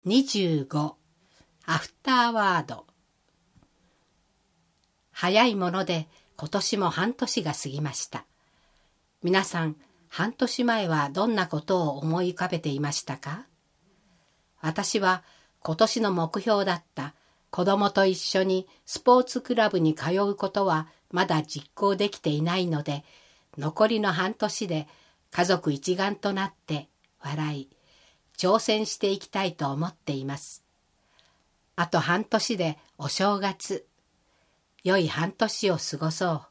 25アフターワード。早いもので今年も半年が過ぎました。皆さん、半年前はどんなことを思い浮かべていましたか？私は今年の目標だった子供と一緒にスポーツクラブに通うことはまだ実行できていないので、残りの半年で家族一丸となって笑い、挑戦していきたいと思っています。あと半年でお正月。良い半年を過ごそう。